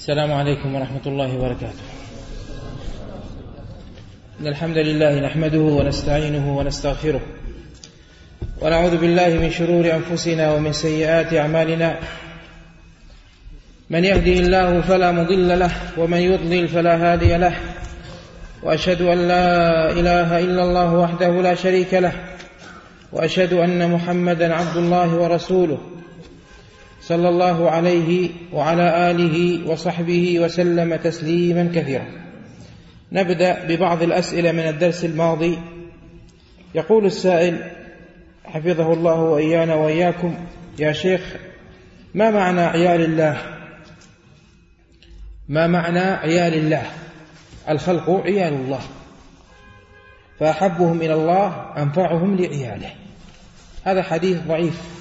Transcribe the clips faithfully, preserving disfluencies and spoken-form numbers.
السلام عليكم ورحمة الله وبركاته. إن الحمد لله نحمده ونستعينه ونستغفره ونعوذ بالله من شرور أنفسنا ومن سيئات أعمالنا. من يهده الله فلا مضل له ومن يضلل فلا هادي له، وأشهد أن لا إله إلا الله وحده لا شريك له، وأشهد أن محمدا عبد الله ورسوله صلى الله عليه وعلى آله وصحبه وسلم تسليما كثيرا. نبدأ ببعض الأسئلة من الدرس الماضي. يقول السائل حفظه الله وإيانا وإياكم: يا شيخ، ما معنى عيال الله؟ ما معنى عيال الله؟ الخلق عيال الله، فأحبهم إلى الله أنفعهم لعياله. هذا حديث ضعيف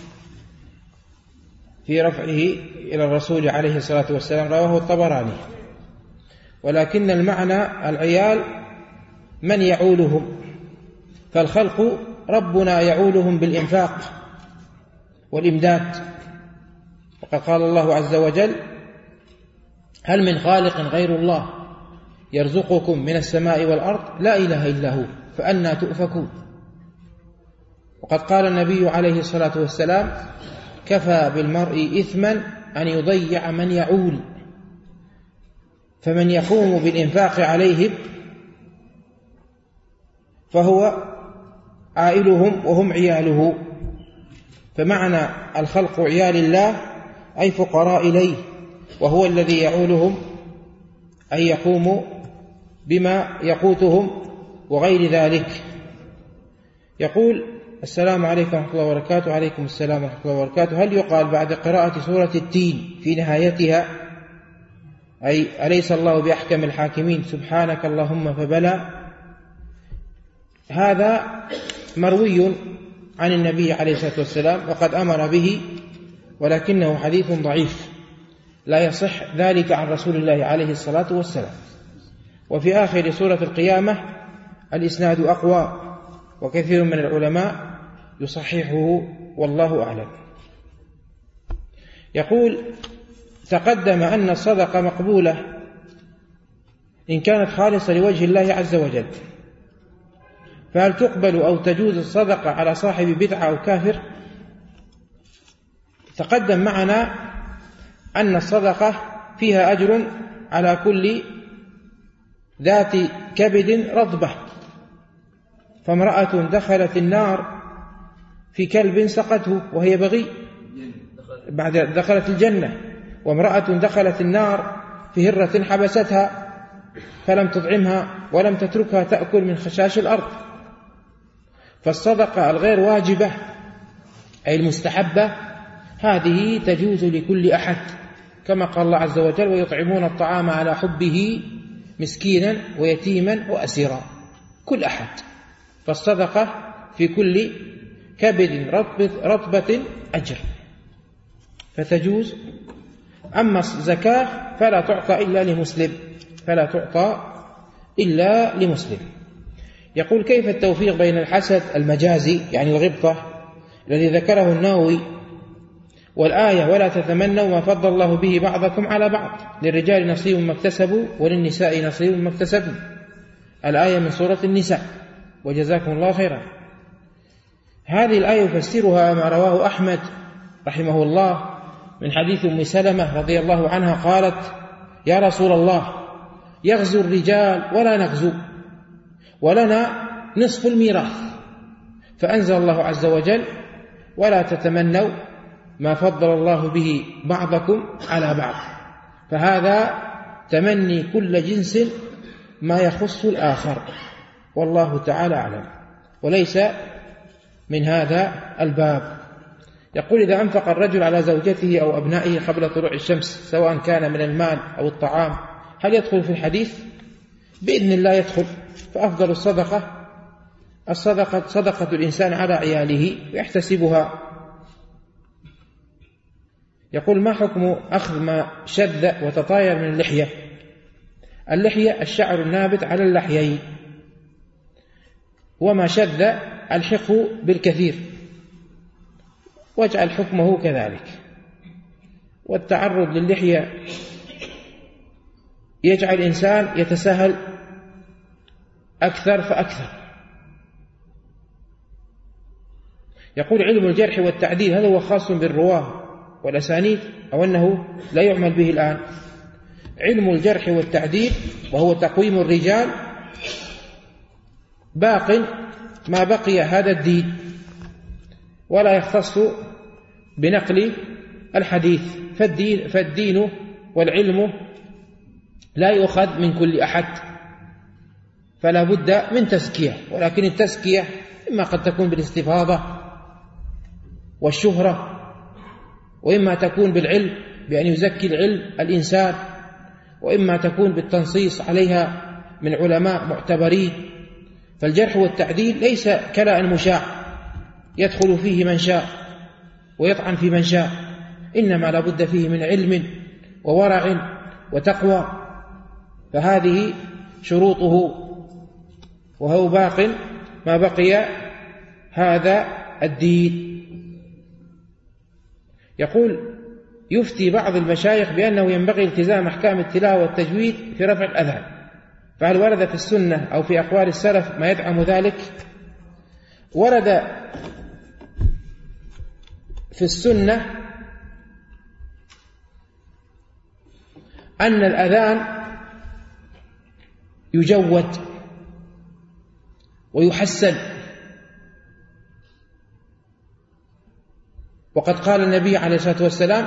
في رفعه إلى الرسول عليه الصلاة والسلام، رواه الطبراني، ولكن المعنى العيال من يعولهم، فالخلق ربنا يعولهم بالإنفاق والإمداد. وقد قال الله عز وجل: هل من خالق غير الله يرزقكم من السماء والأرض لا إله إلا هو فأنى تؤفكون. وقد قال النبي عليه الصلاة والسلام: كفى بالمرء إثما أن يضيع من يعول، فمن يقوم بالإنفاق عليهم فهو عائلهم وهم عياله. فمعنى الخلق عيال الله أي فقراء إليه، وهو الذي يعولهم، أي يقوم بما يقوتهم وغير ذلك. يقول: السلام عليكم ورحمة الله وبركاته. عليكم السلام ورحمة الله وبركاته. هل يقال بعد قراءة سورة التين في نهايتها أي أليس الله بأحكم الحاكمين سبحانك اللهم فبلى؟ هذا مروي عن النبي عليه الصلاة والسلام وقد أمر به، ولكنه حديث ضعيف لا يصح ذلك عن رسول الله عليه الصلاة والسلام. وفي آخر سورة القيامة الإسناد أقوى، وكثير من العلماء يصححه والله أعلم. يقول: تقدم أن الصدقة مقبولة إن كانت خالصة لوجه الله عز وجل، فهل تقبل أو تجوز الصدقة على صاحب بدعة أو كافر؟ تقدم معنا أن الصدقة فيها أجر على كل ذات كبد رطبة، فامرأة دخلت النار في كلب سقته وهي بغي، بعد دخلت الجنة. وامرأة دخلت النار في هرة حبستها فلم تطعمها ولم تتركها تأكل من خشاش الأرض. فالصدقة الغير واجبة أي المستحبة هذه تجوز لكل أحد، كما قال الله عز وجل: ويطعمون الطعام على حبه مسكينا ويتيما وأسيرا. كل أحد. فالصدقة في كل كبد رطبة أجر، فتجوز. أما الزكاة فلا تعطى إلا لمسلم، فلا تعطى إلا لمسلم. يقول: كيف التوفيق بين الحسد المجازي يعني الغبطة الذي ذكره النووي والآية ولا تتمنوا ما فضل الله به بعضكم على بعض، للرجال نصيب ما اكتسبوا وللنساء نصيب ما اكتسبن، الآية من سورة النساء، وجزاكم الله خيرا. هذه الآية يفسرها ما رواه أحمد رحمه الله من حديث أم سلمة رضي الله عنها قالت: يا رسول الله، يغزو الرجال ولا نغزو، ولنا نصف الميراث، فأنزل الله عز وجل: ولا تتمنوا ما فضل الله به بعضكم على بعض. فهذا تمني كل جنس ما يخص الآخر، والله تعالى أعلم، وليس من هذا الباب. يقول: إذا أنفق الرجل على زوجته أو أبنائه قبل طلوع الشمس سواء كان من المال أو الطعام، هل يدخل في الحديث؟ بإذن الله يدخل. فأفضل الصدقة الصدقة صدقة الإنسان على عياله ويحتسبها. يقول: ما حكم أخذ ما شذ وتطاير من اللحية؟ اللحية الشعر النابت على اللحيين، وما شذ الحقه بالكثير واجعل حكمه كذلك. والتعرض للحية يجعل الإنسان يتساهل أكثر فأكثر. يقول علم الجرح والتعديل هل هو خاص بالرواه والأسانيد أو أنه لا يعمل به الآن؟ علم الجرح والتعديل وهو تقويم الرجال باق ما بقي هذا الدين، ولا يختص بنقل الحديث، فالدين, فالدين والعلم لا يؤخذ من كل أحد، فلا بد من تزكية، ولكن التزكية إما قد تكون بالاستفاضة والشهرة، وإما تكون بالعلم بأن يزكي العلم الإنسان، وإما تكون بالتنصيص عليها من علماء معتبرين. فالجرح والتعديل ليس كلاء مشاع يدخل فيه من شاء ويطعن في من شاء، إنما لا بد فيه من علم وورع وتقوى، فهذه شروطه، وهو باق ما بقي هذا الدين. يقول يفتي بعض المشايخ بأنه ينبغي التزام أحكام التلاوة والتجويد في رفع الأذان، فهل ورد في السنة أو في أقوال السلف ما يدعم ذلك؟ ورد في السنة أن الأذان يجود ويحسن، وقد قال النبي عليه الصلاة والسلام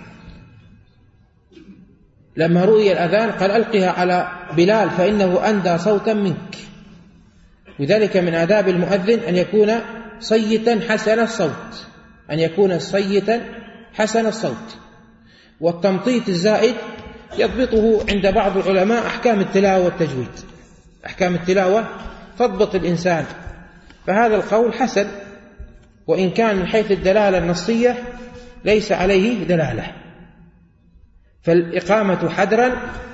لما رؤي الأذان قال ألقها على بلال فإنه أندى صوتا منك. وذلك من آداب المؤذن أن يكون صيتا حسن الصوت، أن يكون صيتا حسن الصوت. والتمطيط الزائد يضبطه عند بعض العلماء أحكام التلاوة والتجويد، أحكام التلاوة تضبط الإنسان، فهذا القول حسن، وإن كان من حيث الدلالة النصية ليس عليه دلالة، فالإقامة حدرا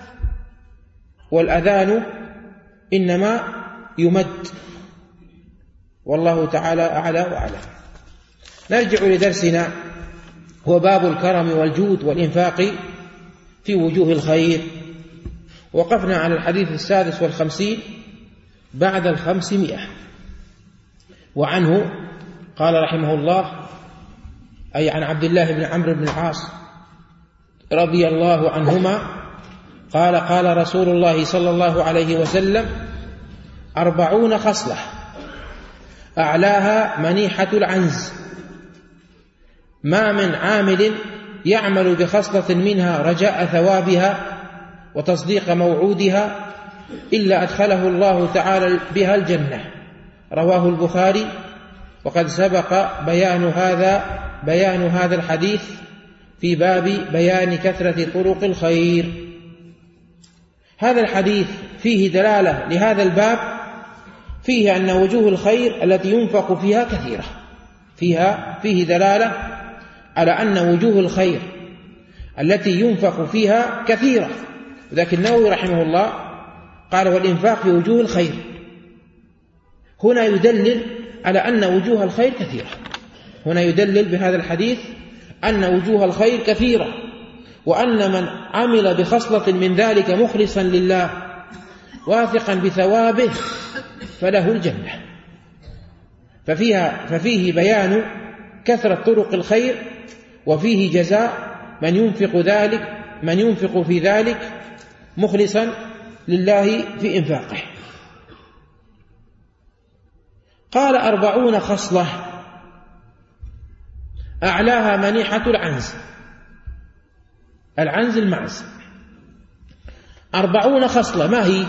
والأذان إنما يمد، والله تعالى أعلى وأعلم. نرجع لدرسنا، هو باب الكرم والجود والإنفاق في وجوه الخير. وقفنا على الحديث السادس والخمسين بعد الخمسمائة، وعنه قال رحمه الله، أي عن عبد الله بن عمرو بن العاص رضي الله عنهما قال قال رسول الله صلى الله عليه وسلم أربعون خصلة أعلاها منيحة العنز، ما من عامل يعمل بخصلة منها رجاء ثوابها وتصديق موعودها إلا أدخله الله تعالى بها الجنة. رواه البخاري. وقد سبق بيان هذا بيان هذا الحديث في باب بيان كثرة طرق الخير. هذا الحديث فيه دلالة لهذا الباب، فيه أن وجوه الخير التي ينفق فيها كثيرة، فيها فيه دلالة على أن وجوه الخير التي ينفق فيها كثيرة. لكن النووي رحمه الله قال والإنفاق في وجوه الخير، هنا يدلل على أن وجوه الخير كثيرة، هنا يدلل بهذا الحديث أن وجوه الخير كثيرة، وأن من عمل بخصلة من ذلك مخلصا لله واثقا بثوابه فله الجنة. ففيها ففيه بيان كثرة طرق الخير، وفيه جزاء من ينفق ذلك من ينفق في ذلك مخلصا لله في إنفاقه. قال أربعون خصلة أعلاها منيحة العنز، العنز المعز. أربعون خصلة ما هي؟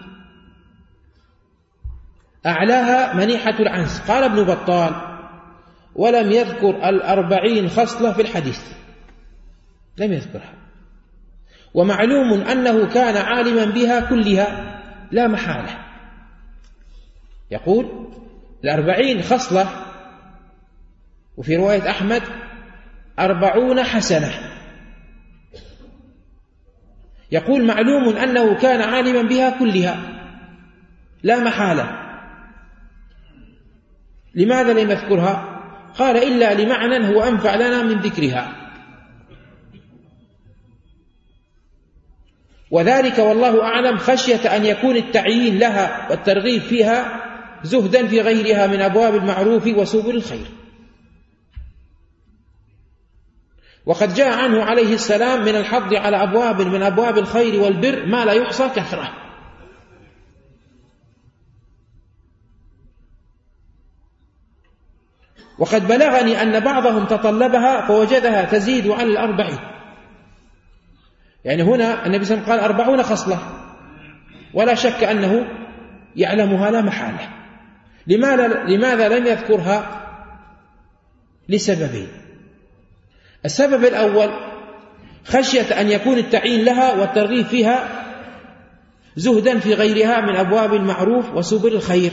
أعلاها منيحة العنز. قال ابن بطال ولم يذكر الأربعين خصلة في الحديث، لم يذكرها، ومعلوم أنه كان عالما بها كلها لا محالة. يقول الأربعين خصلة، وفي رواية أحمد أربعون حسنة. يقول معلوم أنه كان عالما بها كلها لا محالة. لماذا لم يذكرها؟ قال إلا لمعنى هو أنفع لنا من ذكرها. وذلك والله أعلم خشية أن يكون التعيين لها والترغيب فيها زهدا في غيرها من أبواب المعروف وسبل الخير. وقد جاء عنه عليه السلام من الحض على أبواب من أبواب الخير والبر ما لا يحصى كثرة. وقد بلغني أن بعضهم تطلبها فوجدها تزيد على الأربعين. يعني هنا النبي صلى الله عليه وسلم قال أربعون خصلة، ولا شك أنه يعلمها لا محالة. لماذا, لماذا لم يذكرها؟ لسببين. السبب الأول خشية أن يكون التعيين لها والترغيب فيها زهدا في غيرها من أبواب المعروف وسبل الخير،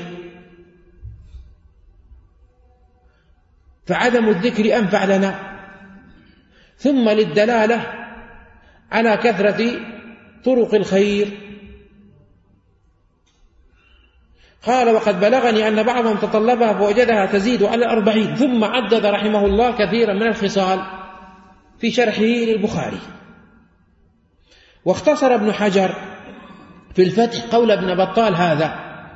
فعدم الذكر أنفع لنا. ثم للدلالة على كثرة طرق الخير. قال وقد بلغني أن بعضهم تطلبها فوجدها تزيد على الأربعين. ثم عدد رحمه الله كثيرا من الخصال في شرحه للبخاري. واختصر ابن حجر في الفتح قول ابن بطال هذا،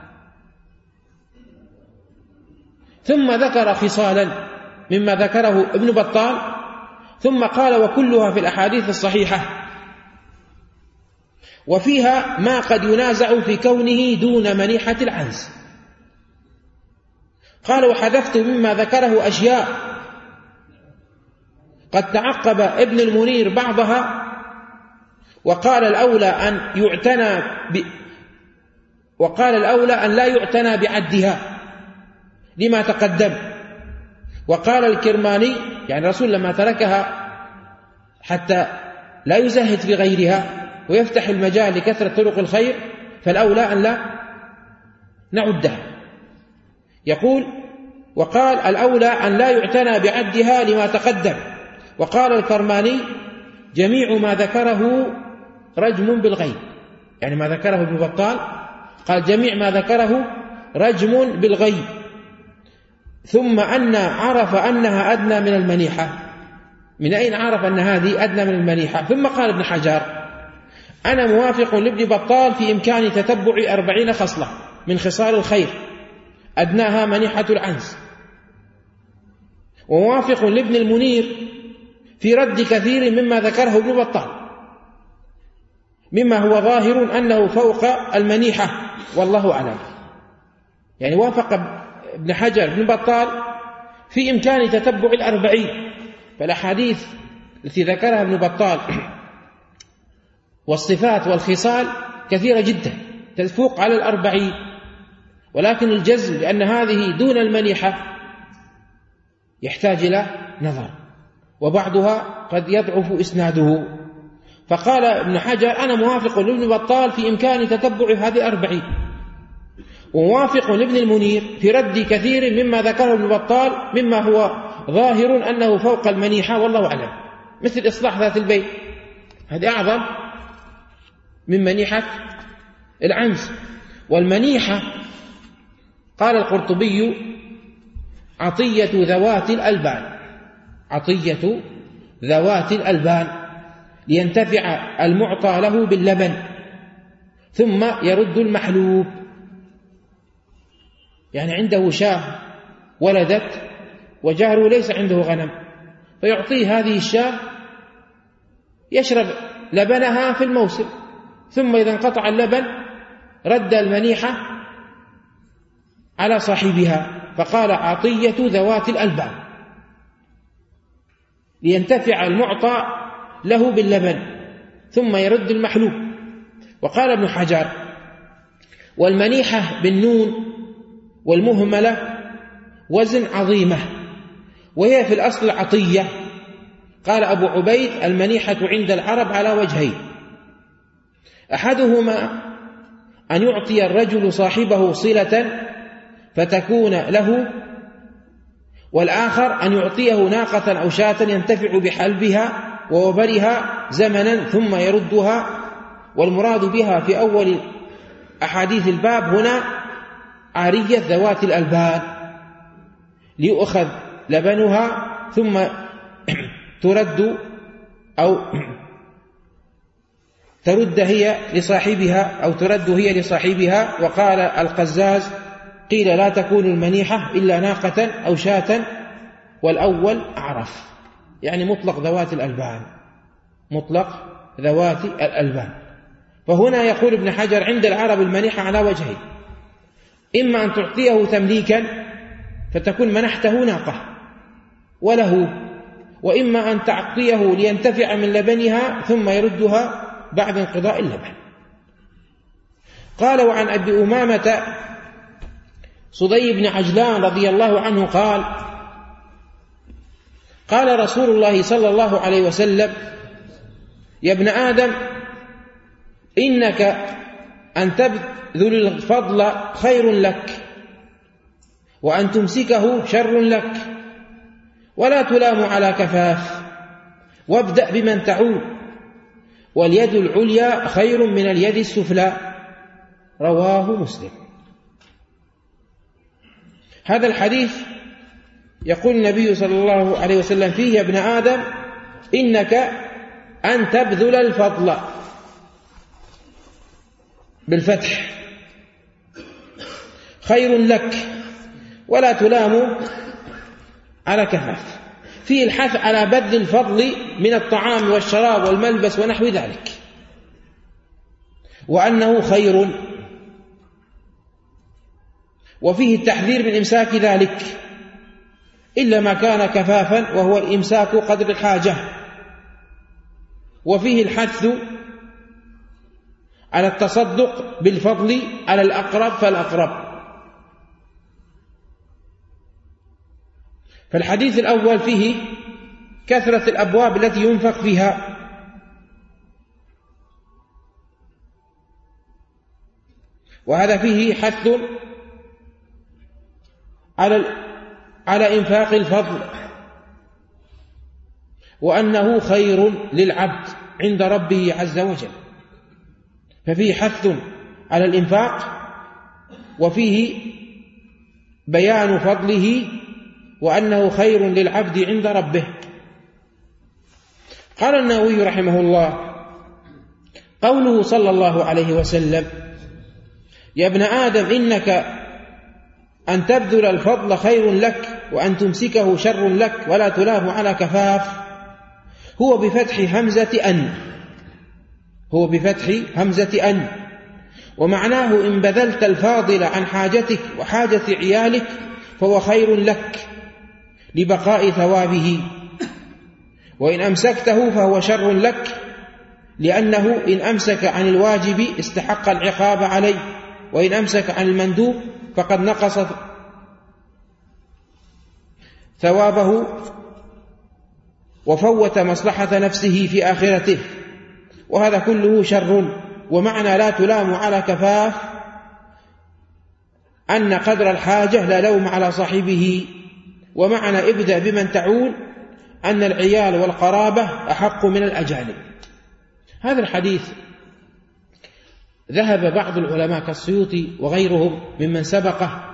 ثم ذكر خصالا مما ذكره ابن بطال، ثم قال وكلها في الأحاديث الصحيحة، وفيها ما قد ينازع في كونه دون منيحة العنز. قال وحذفت مما ذكره أشياء قد تعقب ابن المنير بعضها، وقال الأولى أن يعتنى ب... وقال الأولى أن لا يعتنى بعدها لما تقدم. وقال الكرماني يعني الرسول لما تركها حتى لا يزهد في غيرها ويفتح المجال لكثرة طرق الخير، فالأولى أن لا نعدها. يقول وقال الأولى أن لا يعتنى بعدها لما تقدم. وقال الكرماني جميع ما ذكره رجم بالغيب، يعني ما ذكره ابن بطال قال جميع ما ذكره رجم بالغيب. ثم أن عرف أنها أدنى من المنيحة. من أين عرف أن هذه أدنى من المنيحة؟ ثم قال ابن حجر أنا موافق لابن بطال في إمكان تتبع أربعين خصلة من خصال الخير أدناها منيحة العنز، وموافق لابن المنير في رد كثير مما ذكره ابن بطال مما هو ظاهر أنه فوق المنيحة والله أعلم. يعني وافق ابن حجر ابن بطال في إمكان تتبع الأربعين، فالأحاديث التي ذكرها ابن بطال والصفات والخصال كثيرة جدا تفوق على الأربعين، ولكن الجزم لأن هذه دون المنيحة يحتاج إلى نظر، وبعضها قد يضعف إسناده. فقال ابن حجر أنا موافق لابن بطال في إمكان تتبع هذه الأربعين، وموافق لابن المنير في رد كثير مما ذكره ابن بطال مما هو ظاهر أنه فوق المنيحة والله أعلم، مثل إصلاح ذات البيت، هذه أعظم من منيحة العنز. والمنيحة قال القرطبي عطية ذوات الألبان، عطية ذوات الألبان لينتفع المعطى له باللبن ثم يرد المحلوب. يعني عنده شاة ولدت وجاره ليس عنده غنم، فيعطيه هذه الشاة يشرب لبنها في الموسم، ثم إذا انقطع اللبن رد المنيحة على صاحبها. فقال عطية ذوات الألبان لينتفع المعطى له باللبن ثم يرد المحلوب. وقال ابن حجر والمنيحة بالنون والمهملة وزن عظيمة، وهي في الأصل عطية. قال أبو عبيد المنيحة عند العرب على وجهين، أحدهما أن يعطي الرجل صاحبه صلة فتكون له، والآخر أن يعطيه ناقة أو شاة ينتفع بحلبها ووبرها زمنا ثم يردها. والمراد بها في أول أحاديث الباب هنا عارية ذوات الألبان ليؤخذ لبنها ثم ترد أو ترد هي لصاحبها أو ترد هي لصاحبها. وقال القزاز: قيل لا تكون المنيحة إلا ناقة أو شاة، والأول أعرف، يعني مطلق ذوات الألبان، مطلق ذوات الألبان. فهنا يقول ابن حجر: عند العرب المنيحة على وجهين: إما أن تعطيه تمليكا فتكون منحته ناقة وله، وإما أن تعطيه لينتفع من لبنها ثم يردها بعد انقضاء اللبن. قال: وعن أبي أمامة صدي بن عجلان رضي الله عنه قال: قال رسول الله صلى الله عليه وسلم: يا ابن آدم، إنك أن تبذل الفضل خير لك، وأن تمسكه شر لك، ولا تلام على كفاف، وابدأ بمن تعول، واليد العليا خير من اليد السفلى. رواه مسلم. هذا الحديث يقول النبي صلى الله عليه وسلم فيه: يا ابن آدم، إنك أن تبذل الفضل بالفتح خير لك، ولا تلام على كفاف. فيه الحث على بذل الفضل من الطعام والشراب والملبس ونحو ذلك، وأنه خير، وفيه التحذير من إمساك ذلك إلا ما كان كفافا، وهو الإمساك قدر الحاجة. وفيه الحث على التصدق بالفضل على الأقرب فالأقرب. فالحديث الأول فيه كثرة الأبواب التي ينفق فيها، وهذا فيه حث على على إنفاق الفضل، وأنه خير للعبد عند ربه عز وجل. ففيه حث على الإنفاق، وفيه بيان فضله وأنه خير للعبد عند ربه. قال النووي رحمه الله: قوله صلى الله عليه وسلم: يا ابن آدم، إنك أن تبذل الفضل خير لك، وأن تمسكه شر لك، ولا تلام على كفاف، هو بفتح همزة أن هو بفتح همزة أن ومعناه: إن بذلت الفاضل عن حاجتك وحاجة عيالك فهو خير لك لبقاء ثوابه، وإن أمسكته فهو شر لك، لأنه إن أمسك عن الواجب استحق العقاب عليه، وإن أمسك عن المندوب فقد نقص ثوابه وفوت مصلحة نفسه في آخرته، وهذا كله شر. ومعنى لا تلام على كفاف أن قدر الحاجة لا لوم على صاحبه. ومعنى ابدأ بمن تعول أن العيال والقرابة أحق من الأجانب. هذا الحديث ذهب بعض العلماء كالسيوطي وغيرهم ممن سبقه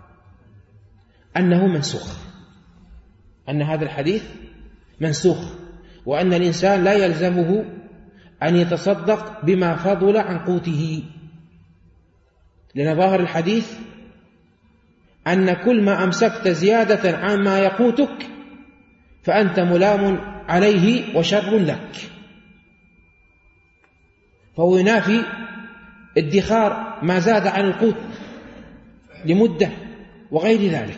أنه منسوخ، أن هذا الحديث منسوخ، وأن الإنسان لا يلزمه أن يتصدق بما فضل عن قوته، لأن ظاهر الحديث أن كل ما أمسكت زيادة عن ما يقوتك فأنت ملام عليه وشر لك، فهو ينافي ادخار ما زاد عن القوت لمدة وغير ذلك.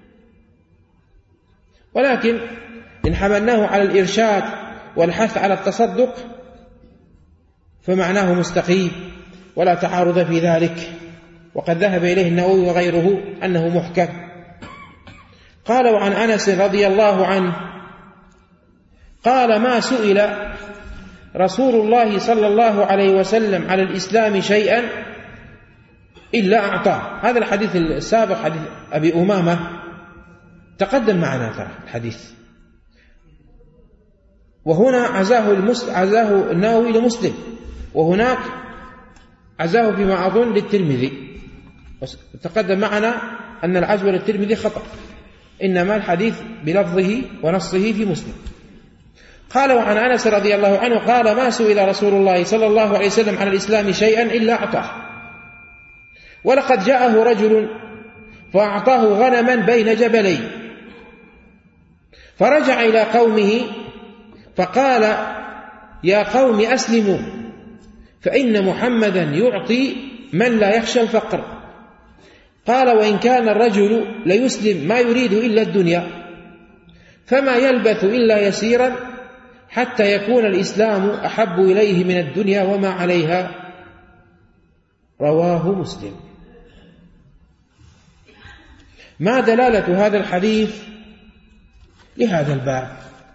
ولكن إن حملناه على الإرشاد والحث على التصدق فمعناه مستقيم ولا تعارض في ذلك، وقد ذهب إليه النووي وغيره أنه محكم. قال: وعن أنس رضي الله عنه قال: ما سئل رسول الله صلى الله عليه وسلم على الإسلام شيئا إلا أعطاه. هذا الحديث السابق حديث أبي أمامة تقدم معنا ترى الحديث، وهنا عزاه, المس... عزاه النووي لمسلم، وهناك عزاه فيما أظن للترمذي. تقدم معنا أن العزو للترمذي خطأ، إنما الحديث بلفظه ونصه في مسلم. قال وعن أنس رضي الله عنه قال ما سئل رسول الله صلى الله عليه وسلم عن الإسلام شيئا إلا أعطاه، ولقد جاءه رجل فأعطاه غنما بين جبلين، فرجع إلى قومه فقال يا قوم أسلموا فإن محمدا يعطي من لا يخشى الفقر. قال وإن كان الرجل ليسلم ما يريد إلا الدنيا فما يلبث إلا يسيرا حتى يكون الإسلام أحب إليه من الدنيا وما عليها. رواه مسلم. ما دلالة هذا الحديث لهذا الباب؟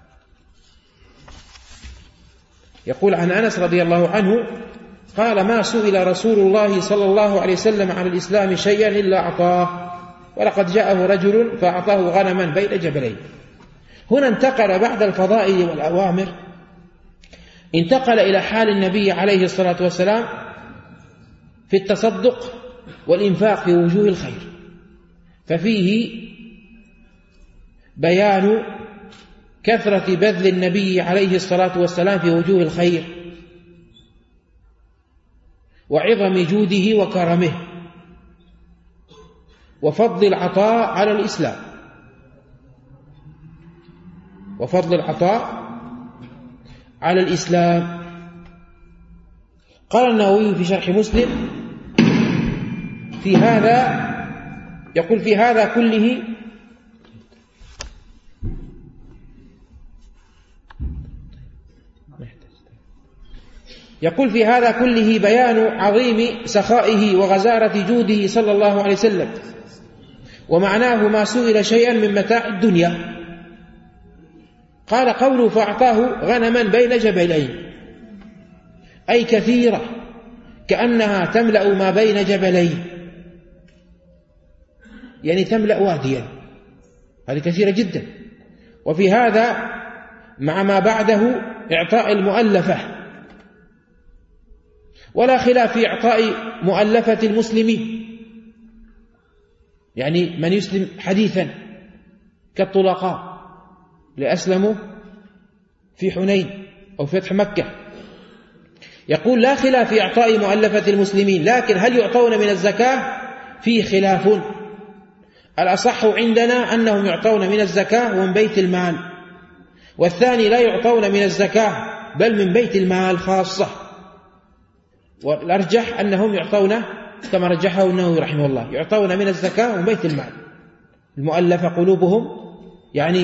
يقول عن أنس رضي الله عنه قال ما سئل رسول الله صلى الله عليه وسلم عن الإسلام شيئا إلا أعطاه، ولقد جاءه رجل فأعطاه غنما بين جبلين. هنا انتقل بعد الفضائل والأوامر، انتقل إلى حال النبي عليه الصلاة والسلام في التصدق والإنفاق في وجوه الخير، ففيه بيان كثرة بذل النبي عليه الصلاة والسلام في وجوه الخير وعظم جوده وكرمه وفضل العطاء على الإسلام، وفضل العطاء على الإسلام. قال النووي في شرح مسلم في هذا، يقول في هذا كله يقول في هذا كله بيان عظيم سخائه وغزارة جوده صلى الله عليه وسلم، ومعناه ما سئل شيئا من متاع الدنيا. قال قوله فأعطاه غنما بين جبلين أي كثيرة كأنها تملأ ما بين جبلين، يعني تملأ واديا، هذه كثيرة جدا. وفي هذا مع ما بعده إعطاء المؤلفة، ولا خلاف في إعطاء مؤلفة المسلمين، يعني من يسلم حديثا كالطلقاء لأسلموا في حنين أو فتح مكة. يقول لا خلاف في إعطاء مؤلفة المسلمين، لكن هل يعطون من الزكاة؟ فيه خلاف. الأصح عندنا أنهم يعطون من الزكاة ومن بيت المال، والثاني لا يعطون من الزكاة بل من بيت المال خاصة، والأرجح أنهم يعطون كما رجحه النووي رحمه الله، يعطون من الزكاة ومن بيت المال. المؤلفة قلوبهم يعني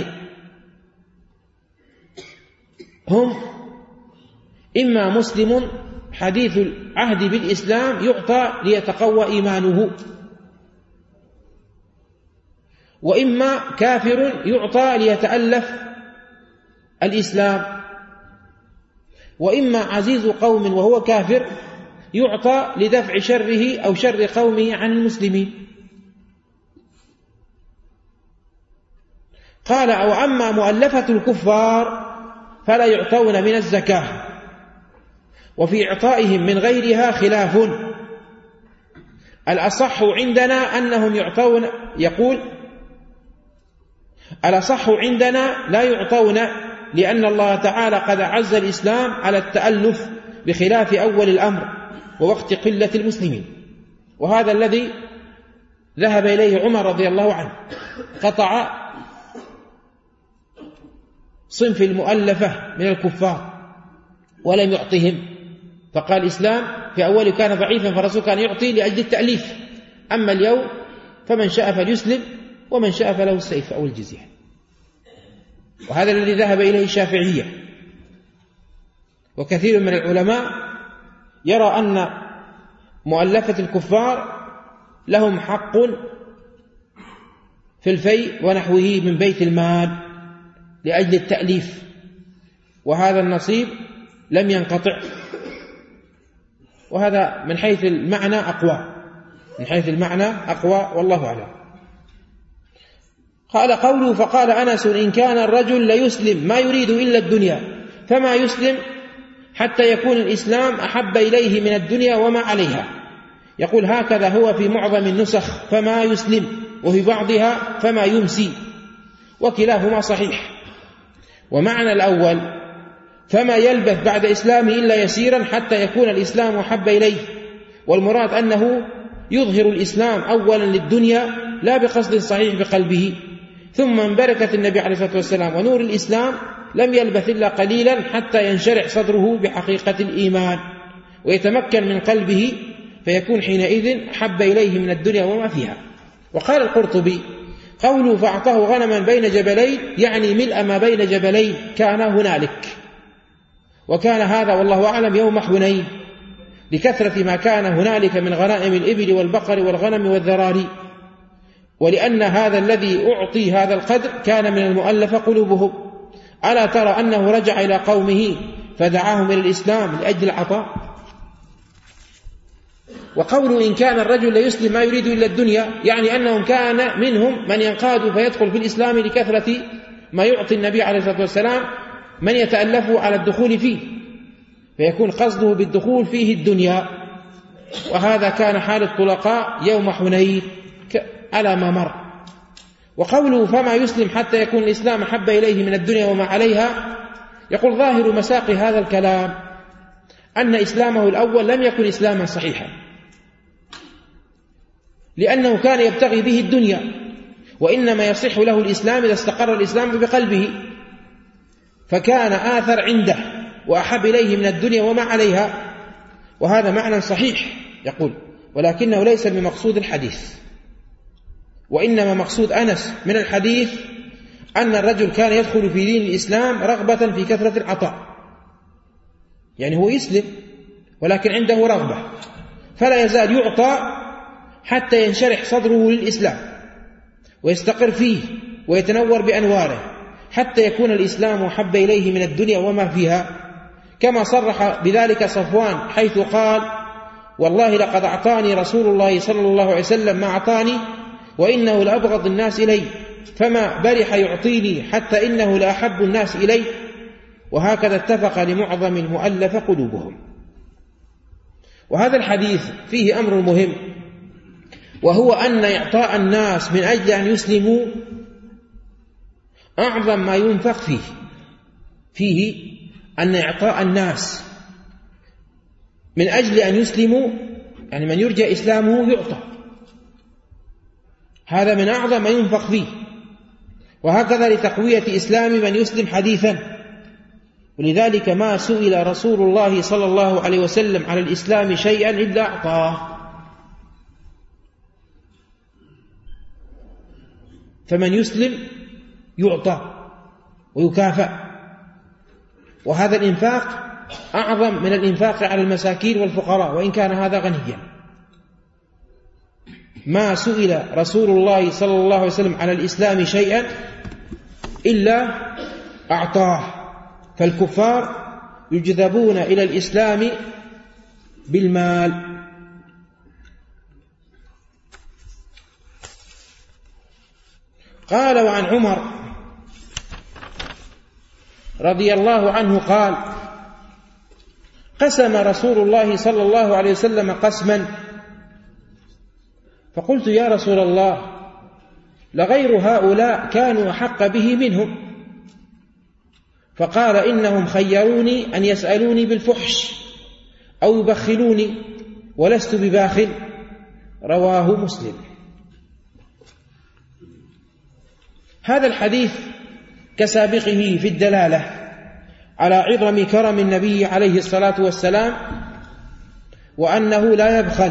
هم إما مسلم حديث العهد بالإسلام يعطى ليتقوى إيمانه، وإما كافر يعطى ليتألف الإسلام، وإما عزيز قوم وهو كافر يعطى لدفع شره أو شر قومه عن المسلمين. قال أو أما مؤلفة الكفار فلا يعطون من الزكاة، وفي إعطائهم من غيرها خلاف. الأصح عندنا أنهم يعطون، يقول الأصح عندنا لا يعطون، لأن الله تعالى قد أعز الإسلام على التألف بخلاف أول الأمر ووقت قلة المسلمين، وهذا الذي ذهب إليه عمر رضي الله عنه، قطع صنف المؤلفة من الكفار ولم يعطهم، فقال الإسلام في أوله كان ضعيفا فالرسول كان يعطي لأجل التأليف، أما اليوم فمن شاء فليسلم ومن شاء فله السيف أو الجزية، وهذا الذي ذهب إليه الشافعية. وكثير من العلماء يرى أن مؤلفة الكفار لهم حق في الفيء ونحوه من بيت المال لأجل التأليف، وهذا النصيب لم ينقطع، وهذا من حيث المعنى أقوى، من حيث المعنى أقوى والله أعلم. قال قوله فقال أنس إن كان الرجل ليسلم ما يريد إلا الدنيا فما يسلم حتى يكون الإسلام أحب إليه من الدنيا وما عليها. يقول هكذا هو في معظم النسخ فما يسلم، وفي بعضها فما يمسي، وكلاهما صحيح. ومعنى الأول فما يلبث بعد إسلامه إلا يسيرا حتى يكون الإسلام أحب إليه. والمراد أنه يظهر الإسلام أولا للدنيا لا بقصد صحيح بقلبه، ثم من بركة النبي عليه الصلاة والسلام ونور الإسلام لم يلبث إلا قليلا حتى ينشرح صدره بحقيقة الإيمان ويتمكن من قلبه، فيكون حينئذ أحب إليه من الدنيا وما فيها. وقال القرطبي: قوله فأعطاه غنما بين جبلين يعني ملء ما بين جبلين كان هنالك، وكان هذا والله أعلم يوم حنين لكثرة ما كان هنالك من غنائم الإبل والبقر والغنم والذراري، ولأن هذا الذي أعطي هذا القدر كان من المؤلف قلوبهم. ألا ترى أنه رجع إلى قومه فدعاهم إلى الإسلام لأجل العطاء. وقوله إن كان الرجل ليسلم ما يريد إلا الدنيا يعني أنهم كان منهم من ينقاد فيدخل في الإسلام لكثرة ما يعطي النبي عليه الصلاة والسلام من يتألفه على الدخول فيه، فيكون قصده بالدخول فيه الدنيا. وهذا كان حال الطلقاء يوم حنين على ما مر. وقوله فما يسلم حتى يكون الإسلام أحب إليه من الدنيا وما عليها، يقول ظاهر مساق هذا الكلام أن إسلامه الأول لم يكن إسلاما صحيحا، لأنه كان يبتغي به الدنيا، وإنما يصح له الإسلام إذا استقر الإسلام بقلبه، فكان آثر عنده وأحب إليه من الدنيا وما عليها. وهذا معنى صحيح يقول، ولكنه ليس بمقصود الحديث، وإنما مقصود أنس من الحديث أن الرجل كان يدخل في دين الإسلام رغبة في كثرة العطاء، يعني هو يسلم ولكن عنده رغبة، فلا يزال يعطى حتى ينشرح صدره للإسلام ويستقر فيه ويتنور بأنواره حتى يكون الإسلام أحب إليه من الدنيا وما فيها، كما صرح بذلك صفوان حيث قال: والله لقد أعطاني رسول الله صلى الله عليه وسلم ما أعطاني وإنه لأبغض الناس إلي، فما برح يعطيني حتى إنه لأحب الناس إلي. وهكذا اتفق لمعظم المؤلف قلوبهم. وهذا الحديث فيه أمر مهم، وهو أن إعطاء الناس من أجل أن يسلموا أعظم ما ينفق فيه فيه أن إعطاء الناس من أجل أن يسلموا، يعني من يرجى إسلامه يعطى، هذا من أعظم ما ينفق فيه. وهكذا لتقوية إسلام من يسلم حديثا، ولذلك ما سئل رسول الله صلى الله عليه وسلم على الإسلام شيئا إلا أعطاه. فمن يسلم يعطى ويكافأ، وهذا الإنفاق أعظم من الإنفاق على المساكين والفقراء وإن كان هذا غنيا. ما سئل رسول الله صلى الله عليه وسلم على الإسلام شيئا إلا أعطاه، فالكفار يجذبون إلى الإسلام بالمال. قال: وعن عمر رضي الله عنه قال: قسم رسول الله صلى الله عليه وسلم قسما، فقلت يا رسول الله لغير هؤلاء كانوا أحق به منهم، فقال إنهم خيروني أن يسألوني بالفحش أو يبخلوني ولست بباخل. رواه مسلم. هذا الحديث كسابقه في الدلالة على عظم كرم النبي عليه الصلاة والسلام، وأنه لا يبخل،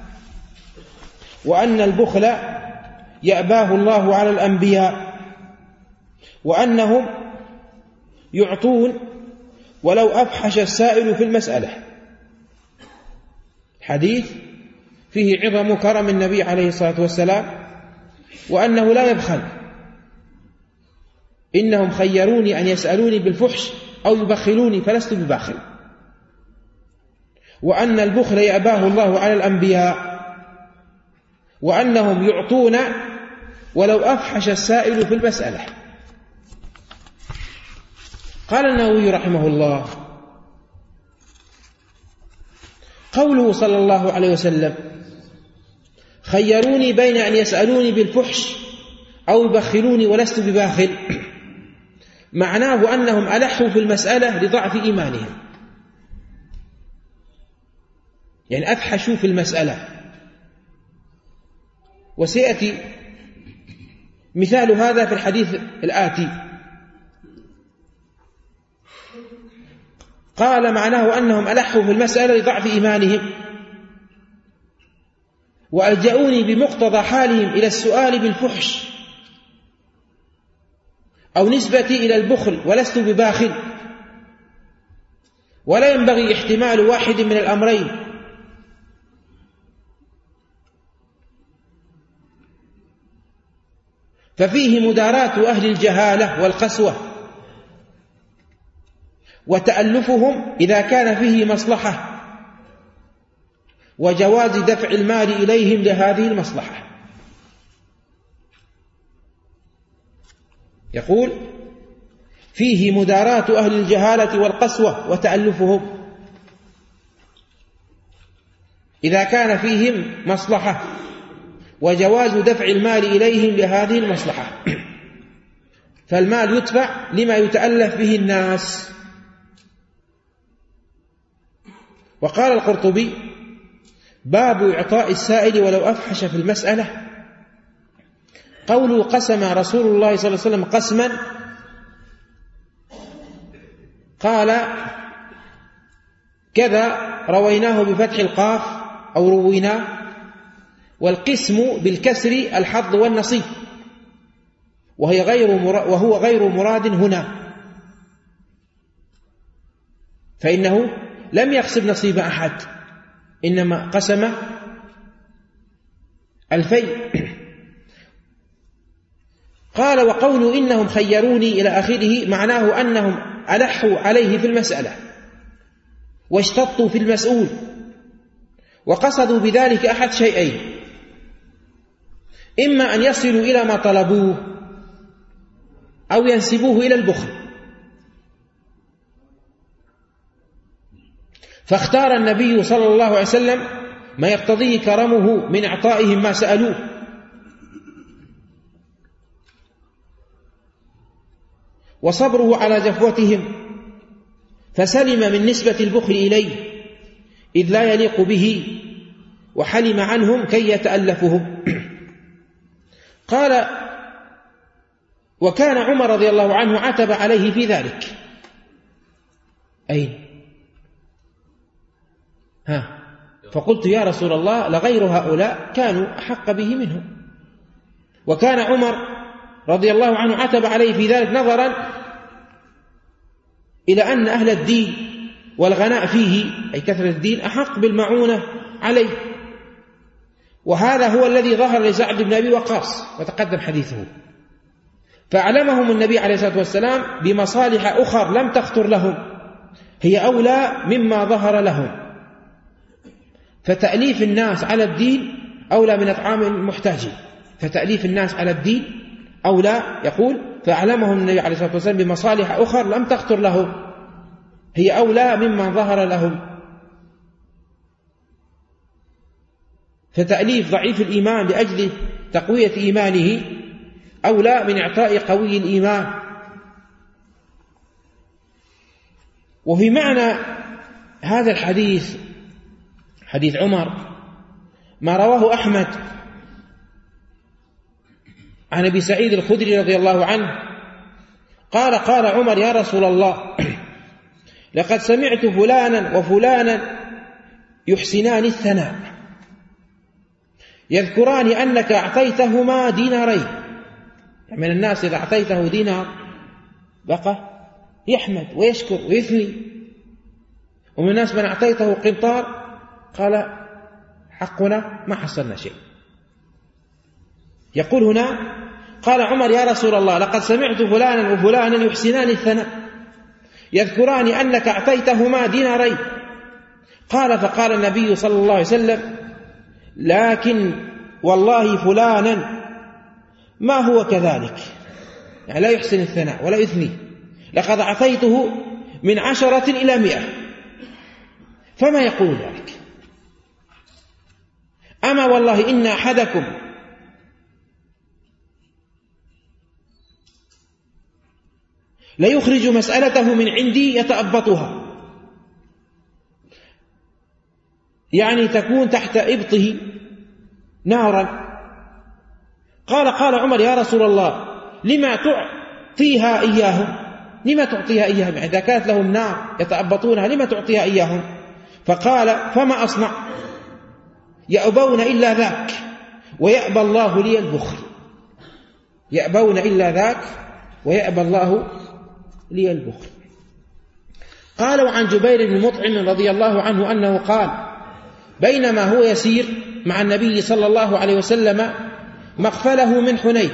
وأن البخل يأباه الله على الأنبياء، وأنهم يعطون ولو أفحش السائل في المسألة. حديث فيه عظم كرم النبي عليه الصلاة والسلام، وأنه لا يبخل. إنهم خيروني أن يسألوني بالفحش أو يبخلوني فلست بباخل، وأن البخل يأباه الله على الأنبياء، وأنهم يعطون ولو أفحش السائل في المسألة. قال النووي رحمه الله: قوله صلى الله عليه وسلم خيروني بين أن يسألوني بالفحش أو يبخلوني ولست بباخل، معناه أنهم ألحوا في المسألة لضعف إيمانهم، يعني أفحشوا في المسألة. وسيأتي مثال هذا في الحديث الآتي. قال معناه أنهم ألحوا في المسألة لضعف إيمانهم، وألجأوني بمقتضى حالهم إلى السؤال بالفحش أو نسبتي إلى البخل، ولست بباخل، ولا ينبغي احتمال واحد من الأمرين. ففيه مداراة أهل الجهالة والقسوة وتألفهم إذا كان فيه مصلحة، وجواز دفع المال إليهم لهذه المصلحة. يقول فيه مداراة أهل الجهالة والقسوة وتألفهم إذا كان فيهم مصلحة، وجواز دفع المال إليهم لهذه المصلحة. فالمال يدفع لما يتألف به الناس. وقال القرطبي: باب إعطاء السائل ولو أفحش في المسألة. قوله قسم رسول الله صلى الله عليه وسلم قسما، قال كذا رويناه بفتح القاف أو رويناه، والقسم بالكسر الحظ والنصيب، وهي غير وهو غير مراد هنا، فإنه لم يقسم نصيب أحد، إنما قسم الفيء. قال وقول إنهم خيروني إلى آخره معناه أنهم ألحوا عليه في المسألة واشتطوا في المسؤول، وقصدوا بذلك أحد شيئين: إما أن يصلوا إلى ما طلبوه أو ينسبوه إلى البخل. فاختار النبي صلى الله عليه وسلم ما يقتضيه كرمه من إعطائهم ما سألوه، وصبره على جفوتهم، فسلم من نسبة البخل إليه إذ لا يليق به، وحلم عنهم كي يتألفهم. قال وكان عمر رضي الله عنه عتب عليه في ذلك. أين؟ ها فقلت يا رسول الله لغير هؤلاء كانوا أحق به منهم. وكان عمر رضي الله عنه عتب عليه في ذلك نظرا إلى أن أهل الدين والغناء فيه أي كثرة الدين أحق بالمعونة عليه، وهذا هو الذي ظهر لسعد بن أبي وقاص وتقدم حديثه. فأعلمهم النبي عليه الصلاة والسلام بمصالح أخرى لم تخطر لهم، هي أولى مما ظهر لهم. فتأليف الناس على الدين أولى من إطعام المحتاجين، فتأليف الناس على الدين أولى. يقول فأعلمهم النبي عليه الصلاة والسلام بمصالح أخرى لم تخطر لهم، هي أولى مما ظهر لهم. فتأليف ضعيف الإيمان لأجل تقوية إيمانه أولى من إعطاء قوي الإيمان. وفي معنى هذا الحديث حديث عمر ما رواه أحمد عن أبي سعيد الخدري رضي الله عنه قال قال عمر يا رسول الله لقد سمعت فلانا وفلانا يحسنان الثناء يذكران أنك أعطيتهما دينارين. من الناس إذا أعطيته دينار بقى يحمد ويشكر ويثني، ومن الناس من أعطيته قنطار قال حقنا ما حصلنا شيء. يقول هنا قال عمر يا رسول الله لقد سمعت فلانا وفلانا يحسنان الثناء يذكران أنك أعطيتهما دينارين. قال فقال النبي صلى الله عليه وسلم لكن والله فلانا ما هو كذلك، يعني لا يحسن الثناء ولا يثني، لقد أعطيته من عشرة إلى مئة. فما يقول ذلك؟ أما والله إن أحدكم ليخرج مسألته من عندي يتأبطها، يعني تكون تحت إبطه نارا. قال قال عمر يا رسول الله لما تعطيها إياهم، لما تعطيها إياهم إذا كانت لهم نار يتأبطونها لما تعطيها إياهم؟ فقال فما أصنع؟ يأبون إلا ذاك ويأبى الله لي البخل، يأبون إلا ذاك ويأبى الله لي البخل. قالوا عن جبير بن مطعم رضي الله عنه أنه قال بينما هو يسير مع النبي صلى الله عليه وسلم مقفله من حنين،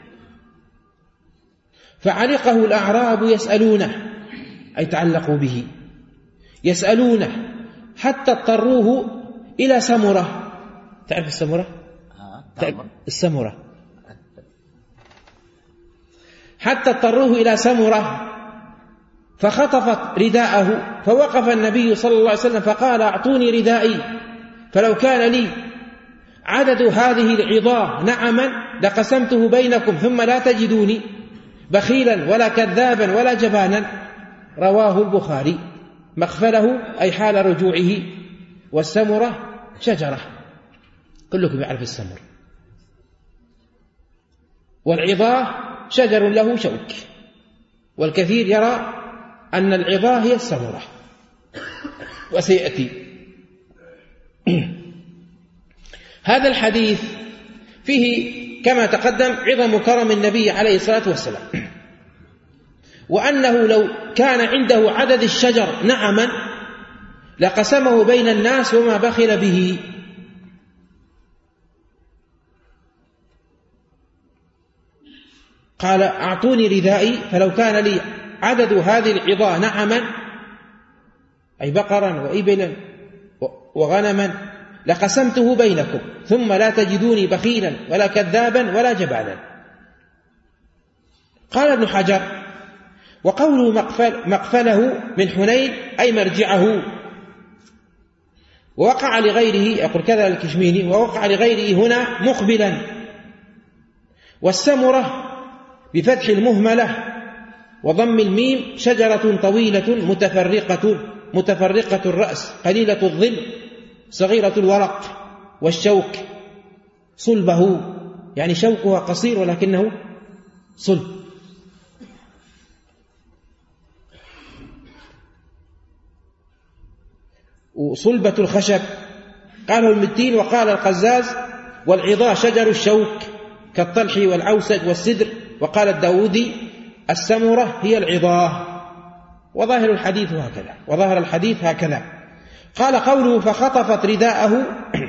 فعلقه الأعراب يسألونه، أي تعلقوا به يسألونه حتى اضطروه إلى سمرة. تعرف السمرة؟ السمرة حتى اضطروه إلى سمرة فخطفت رداءه، فوقف النبي صلى الله عليه وسلم فقال أعطوني ردائي فلو كان لي عدد هذه العظام نعما لقسمته بينكم ثم لا تجدوني بخيلا ولا كذابا ولا جبانا. رواه البخاري. مخفله أي حال رجوعه، والسمرة شجرة كلكم يعرف السمر، والعظاه شجر له شوك، والكثير يرى أن العظاه هي السمرة وسيأتي. هذا الحديث فيه كما تقدم عظم كرم النبي عليه الصلاة والسلام، وأنه لو كان عنده عدد الشجر نعما لقسمه بين الناس وما بخل به. قال أعطوني ردائي فلو كان لي عدد هذه العظام نعما أي بقرا وإبلا وغنما لقسمته بينكم ثم لا تجدوني بخيلا ولا كذابا ولا جبانا. قال ابن حجر وقوله مقفل مقفله من حنين أي مرجعه، ووقع لغيره يقول كذا الكشميني ووقع لغيره هنا مقبلا. والسمرة بفتح المهملة وضم الميم شجرة طويلة متفرقة متفرقة الرأس قليلة الظل صغيرة الورق والشوك صلبه، يعني شوكها قصير ولكنه صلب. وصلبة الخشب قاله المتين. وقال القزاز والعظا شجر الشوك كالطلح والعوسج والسدر. وقال الداودي السمرة هي العظاه. وظاهر الحديث هكذا وظاهر الحديث هكذا. قال قوله فخطفت رداءه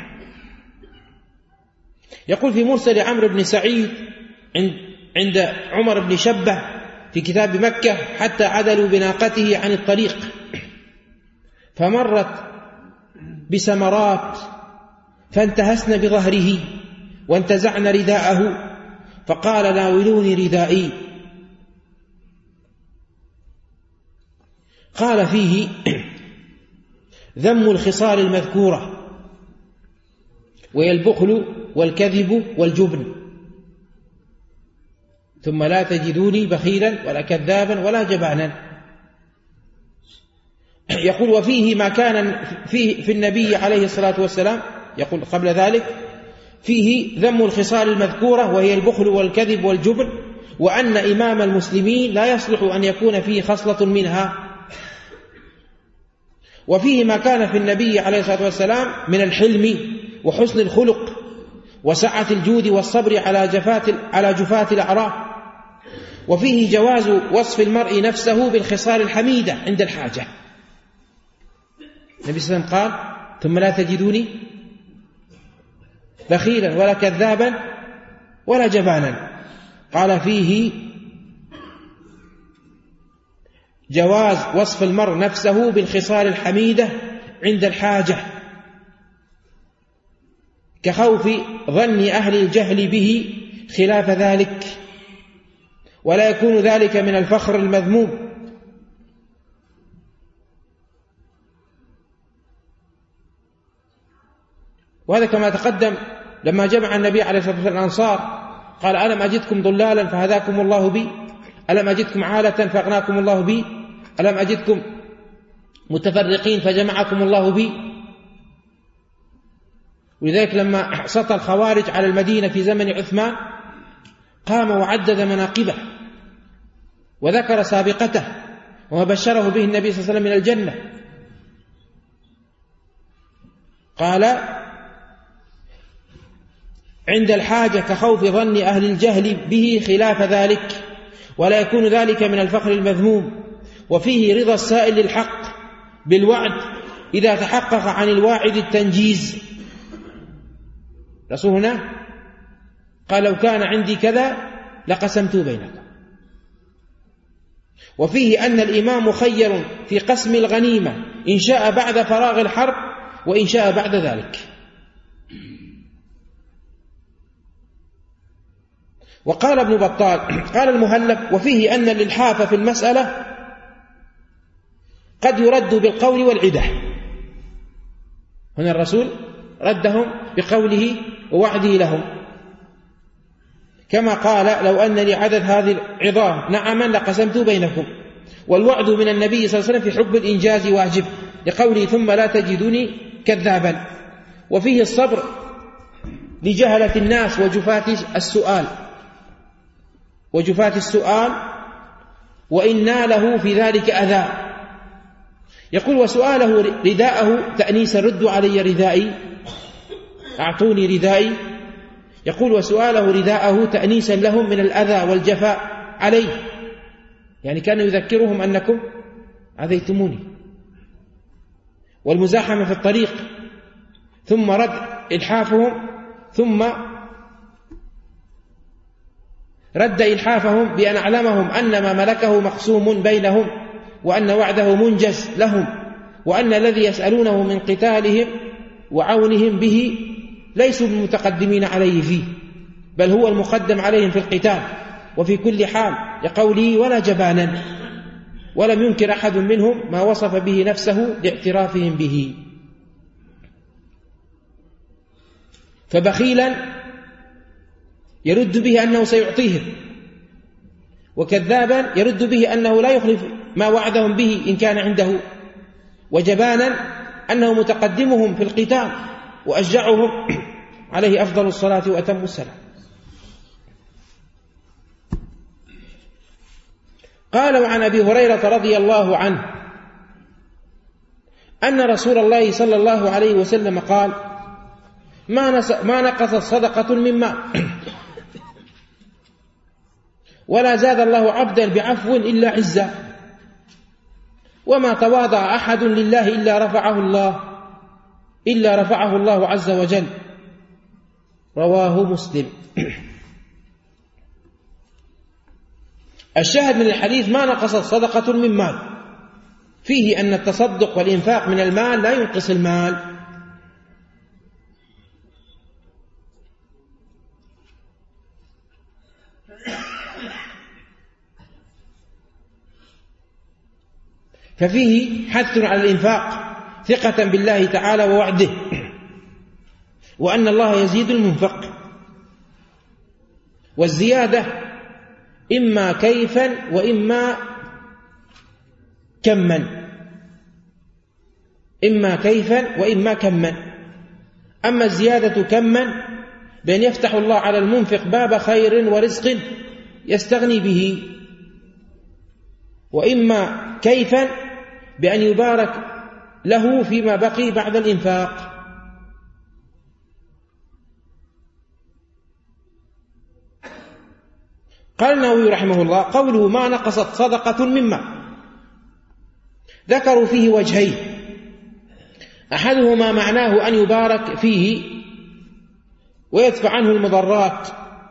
يقول في مرسل عمرو بن سعيد عند عمر بن شبه في كتاب مكة حتى عدلوا بناقته عن الطريق فمرت بسمرات فانتهسن بظهره وانتزعن رداءه فقال ناولوني ردائي. قال فيه ذم الخصال المذكورة وهي البخل والكذب والجبن. ثم لا تجدوني بخيلا ولا كذابا ولا جبانا. يقول وفيه ما كان فيه في النبي عليه الصلاة والسلام، يقول قبل ذلك فيه ذم الخصال المذكورة وهي البخل والكذب والجبن، وأن إمام المسلمين لا يصلح أن يكون فيه خصلة منها. وفيه ما كان في النبي عليه الصلاة والسلام من الحلم وحسن الخلق وسعة الجود والصبر على جفات على جفات الأعراض. وفيه جواز وصف المرء نفسه بالخصال الحميدة عند الحاجة. النبي صلى الله عليه وسلم قال ثم لا تجدوني بخيلا ولا كذابا ولا جبانا. قال فيه جواز وصف المرء نفسه بالخصال الحميدة عند الحاجة كخوف ظن أهل الجهل به خلاف ذلك، ولا يكون ذلك من الفخر المذموم. وهذا كما تقدم لما جمع النبي عليه الصلاة والسلام الأنصار قال ألم أجدكم ضلالا فهداكم الله بي ألم أجدكم عالة فأغناكم الله بي، ألم أجدكم متفرقين فجمعكم الله بي. ولذلك لما سطى الخوارج على المدينة في زمن عثمان قام وعدد مناقبه وذكر سابقته وبشره به النبي صلى الله عليه وسلم من الجنة. قال: عند الحاجة كخوف ظن أهل الجهل به خلاف ذلك، ولا يكون ذلك من الفخر المذموم، وفيه رضا السائل للحق بالوعد إذا تحقق عن الواعد التنجيز. رسول هنا قال: لو كان عندي كذا لقسمت بينكم. وفيه أن الإمام مخير في قسم الغنيمة إن شاء بعد فراغ الحرب وإن شاء بعد ذلك. وقال ابن بطال قال المهلب: وفيه أن الإلحاف في المسألة قد يرد بالقول والعدة. هنا الرسول ردهم بقوله ووعده لهم، كما قال: لو أن لي عدد هذه العظام نعما لقسمت بينكم. والوعد من النبي صلى الله عليه وسلم في حب الإنجاز واجب، لقوله: ثم لا تجدني كذابا. وفيه الصبر لجهلة الناس وجفاة السؤال وجفاة السؤال وإن ناله في ذلك أذى. يقول: وسؤاله رداءه تأنيسا، ردوا علي ردائي، أعطوني ردائي. يقول: وسؤاله رداءه تأنيسا لهم من الأذى والجفاء عليه، يعني كان يذكرهم أنكم أذيتموني، والمزاحمة في الطريق. ثم رد إلحافهم ثم رد إلحافهم بأن أعلمهم أن ما ملكه مقسوم بينهم، وأن وعده منجز لهم، وأن الذي يسألونه من قتالهم وعونهم به ليسوا بمتقدمين عليه فيه، بل هو المقدم عليهم في القتال وفي كل حال، لقوله: ولا جبانا. ولم ينكر أحد منهم ما وصف به نفسه لاعترافهم به. فبخيلا يرد به أنه سيعطيهم، وكذابا يرد به أنه لا يخلف ما وعدهم به إن كان عنده، وجبانا أنه متقدمهم في القتال وأشجعهم عليه أفضل الصلاة وأتم السلام. قال: وعن أبي هريرة رضي الله عنه أن رسول الله صلى الله عليه وسلم قال: ما نقصت صدقة من مال ولا زاد الله عبدا بعفو إلا عزا، وما تواضع أحد لله إلا رفعه الله إلا رفعه الله عز وجل. رواه مسلم. الشاهد من الحديث: ما نقصت صدقة من مال، فيه أن التصدق والإنفاق من المال لا ينقص المال. ففيه حث على الإنفاق ثقة بالله تعالى ووعده، وأن الله يزيد المنفق. والزيادة إما كيفا وإما كما إما كيفا وإما كما أما الزيادة كما بأن يفتح الله على المنفق باب خير ورزق يستغني به، وإما كيفا بأن يبارك له فيما بقي بعد الإنفاق. قال النووي رحمه الله: قوله ما نقصت صدقة مما، ذكروا فيه وجهين: أحدهما معناه أن يبارك فيه ويدفع عنه المضرات،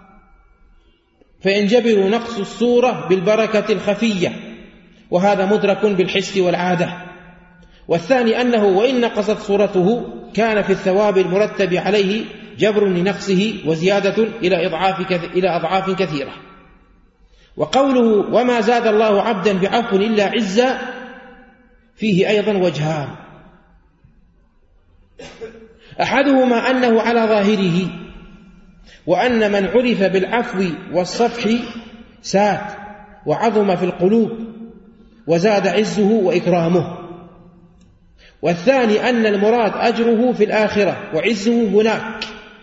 فينجبر نقص الصورة بالبركة الخفية، وهذا مدرك بالحس والعادة. والثاني أنه وإن نقصت صورته كان في الثواب المرتب عليه جبر لنقصه وزيادة إلى إضعاف إلى أضعاف كثيرة. وقوله وما زاد الله عبدا بعفو إلا عزا فيه أيضا وجهان: أحدهما أنه على ظاهره، وأن من عرف بالعفو والصفح سات، وعظم في القلوب وزاد عزه وإكرامه. والثاني أن المراد أجره في الآخرة وعزه هناك،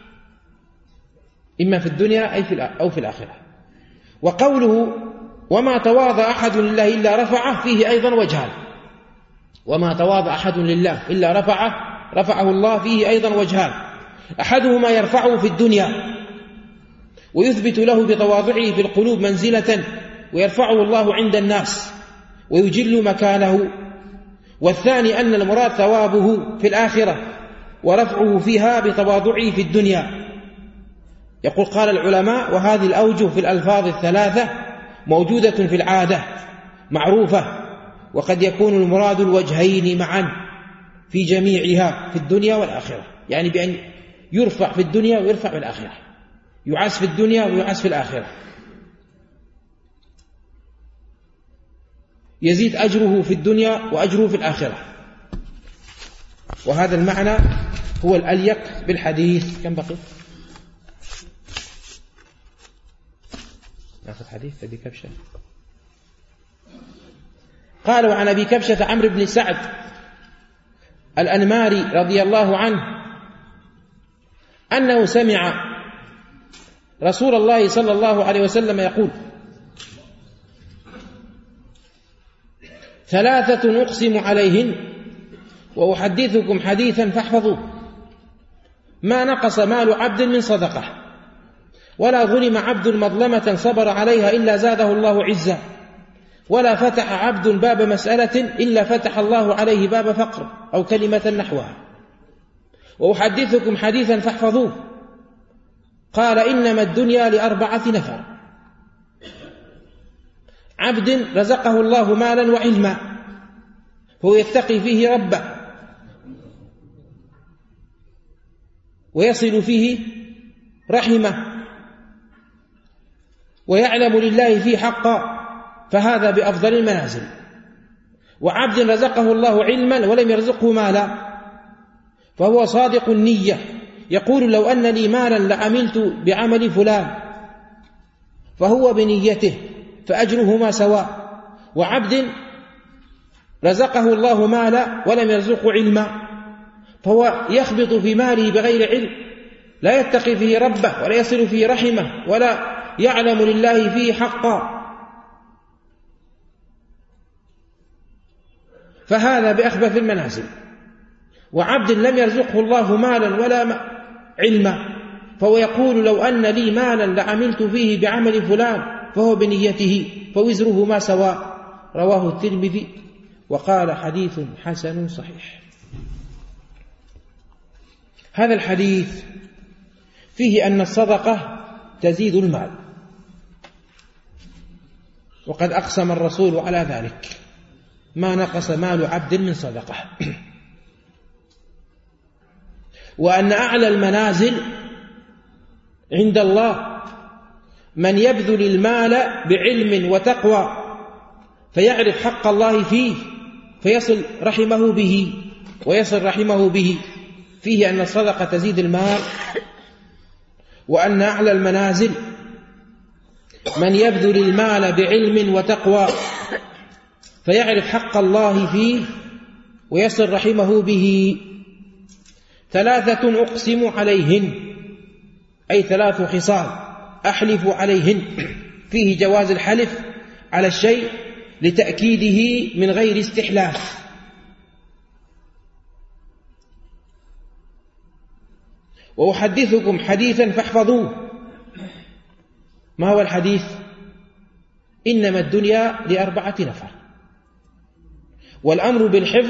إما في الدنيا أو في الآخرة. وقوله وما تواضع أحد لله إلا رفعه فيه أيضا وجهان. وما تواضع أحد لله إلا رفعه رفعه الله فيه أيضا وجهان. أحدهما يرفعه في الدنيا ويثبت له بتواضعه في القلوب منزلة ويرفعه الله عند الناس ويجل مكانه. والثاني أن المراد ثوابه في الآخرة ورفعه فيها بتواضعه في الدنيا. يقول قال العلماء وهذه الأوجه في الألفاظ الثلاثة موجودة في العادة معروفة، وقد يكون المراد الوجهين معا في جميعها في الدنيا والآخرة، يعني بأن يرفع في الدنيا ويرفع في الآخرة، يعاس في الدنيا ويعاس في الآخرة، يزيد أجره في الدنيا وأجره في الآخرة. وهذا المعنى هو الأليق بالحديث. كم بقي؟ نأخذ حديث أبي كبشة. قال وعن أبي كبشة عمرو بن سعد الأنماري رضي الله عنه أنه سمع رسول الله صلى الله عليه وسلم يقول ثلاثة أقسم عليهن وأحدثكم حديثا فاحفظوه ما نقص مال عبد من صدقة ولا ظلم عبد مظلمة صبر عليها إلا زاده الله عزا ولا فتح عبد باب مسألة إلا فتح الله عليه باب فقر أو كلمة نحوها. وأحدثكم حديثا فاحفظوه قال إنما الدنيا لأربعة نفر عبد رزقه الله مالا وعلما فهو يتقي فيه ربه ويصل فيه رحمه ويعلم لله فيه حقا فهذا بأفضل المنازل. وعبد رزقه الله علما ولم يرزقه مالا فهو صادق النية يقول لو أن لي مالا لعملت بعمل فلان فهو بنيته فأجرهما سواء. وعبد رزقه الله مالا ولم يرزقه علما فهو يخبط في ماله بغير علم لا يتقي فيه ربه ولا يصل فيه رحمه ولا يعلم لله فيه حقا فهذا بأخبث المنازل. وعبد لم يرزقه الله مالا ولا علما فهو يقول لو أن لي مالا لعملت فيه بعمل فلان فهو بنيته فوزره ما سواء. رواه الترمذي وقال حديث حسن صحيح. هذا الحديث فيه أن الصدقة تزيد المال وقد أقسم الرسول على ذلك ما نقص مال عبد من صدقة. وأن أعلى المنازل عند الله من يبذل المال بعلم وتقوى فيعرف حق الله فيه فيصل رحمه به ويصل رحمه به. فيه أن الصدقة تزيد المال. وأن أعلى المنازل من يبذل المال بعلم وتقوى فيعرف حق الله فيه ويصل رحمه به. ثلاثة أقسم عليهن أي ثلاث خصال أحلف عليهن. فيه جواز الحلف على الشيء لتأكيده من غير استحلاف. وأحدثكم حديثا فاحفظوه. ما هو الحديث؟ إنما الدنيا لأربعة نفر. والأمر بالحفظ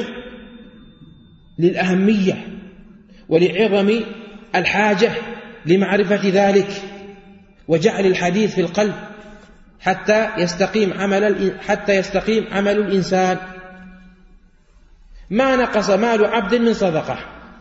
للأهمية ولعظم الحاجة لمعرفة ذلك وجعل الحديث في القلب حتى يستقيم عمل حتى يستقيم عمل الإنسان. ما نقص مال عبد من صدقة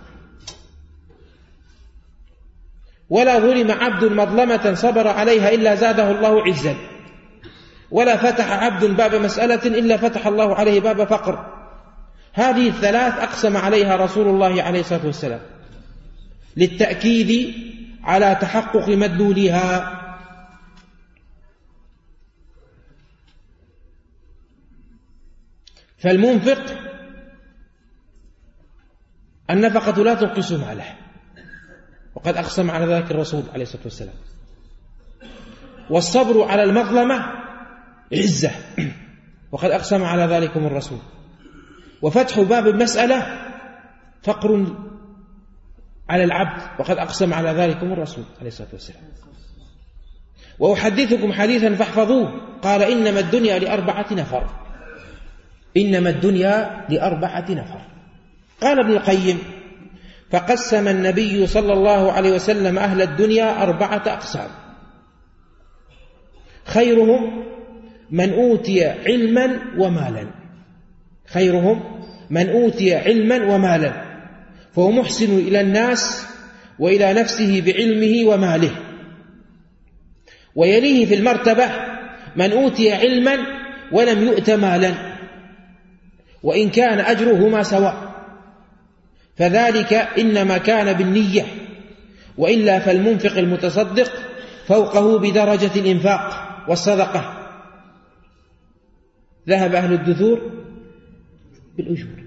ولا ظلم عبد مظلمة صبر عليها إلا زاده الله عزا ولا فتح عبد باب مسألة إلا فتح الله عليه باب فقر. هذه الثلاث أقسم عليها رسول الله عليه الصلاة والسلام للتأكيد على تحقق مدلولها. فالمنفق النفقة لا تنقص ماله، وقد أقسم على ذلك الرسول عليه الصلاة والسلام. والصبر على المظلمة عزة، وقد أقسم على ذلكم الرسول. وفتح باب المسألة فقر على العبد، وقد أقسم على ذلكم الرسول عليه الصلاة والسلام. وأحدثكم حديثا فاحفظوه، قال إنما الدنيا لأربعة نفر، إنما الدنيا لأربعة نفر. قال ابن القيم: فقسم النبي صلى الله عليه وسلم أهل الدنيا أربعة أقسام: خيرهم من أوتي علما ومالا، خيرهم من أوتي علما ومالا فهو محسن إلى الناس وإلى نفسه بعلمه وماله. ويليه في المرتبة من أوتي علما ولم يؤت مالا، وإن كان أجرهما سواء، فذلك إنما كان بالنية، وإلا فالمنفق المتصدق فوقه بدرجة الإنفاق والصدقة. ذهب أهل الدثور بالأجور.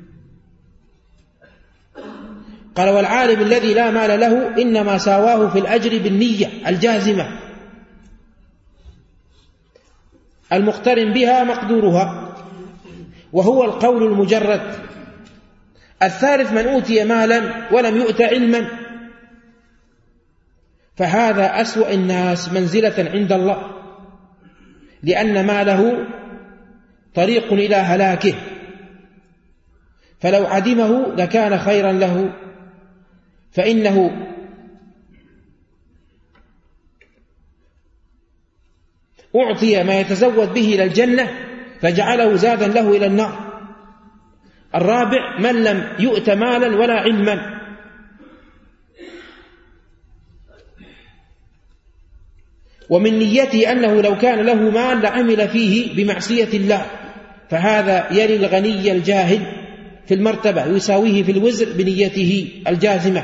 قال: والعالم الذي لا مال له إنما ساواه في الأجر بالنية الجازمة المقترن بها مقدورها، وهو القول المجرد. الثالث من أوتي مالا ولم يؤت علما، فهذا أسوأ الناس منزلة عند الله، لأن ماله طريق إلى هلاكه، فلو عدمه لكان خيرا له، فإنه أعطي ما يتزود به إلى الجنة فجعله زادا له إلى النار. الرابع من لم يؤت مالا ولا علما، ومن نيته أنه لو كان له مال لعمل فيه بمعصية الله، فهذا يلي الغني الجاهل في المرتبة يساويه في الوزر بنيته الجازمة.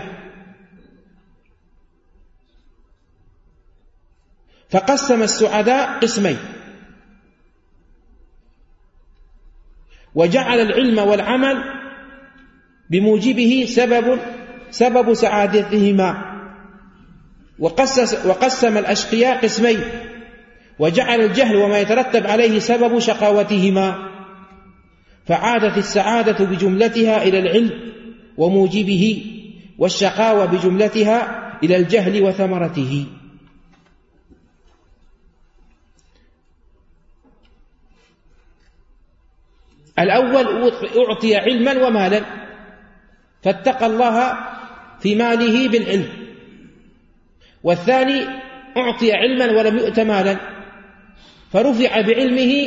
فقسم السعداء قسمين، وجعل العلم والعمل بموجبه سبب سبب سعادتهما. وقسم الأشقياء قسمين، وجعل الجهل وما يترتب عليه سبب شقاوتهما، فعادت السعادة بجملتها إلى العلم وموجبه، والشقاوة بجملتها إلى الجهل وثمرته. الأول أعطي علما ومالا فاتقى الله في ماله بالعلم، والثاني أعطي علما ولم يؤت مالا فرفع بعلمه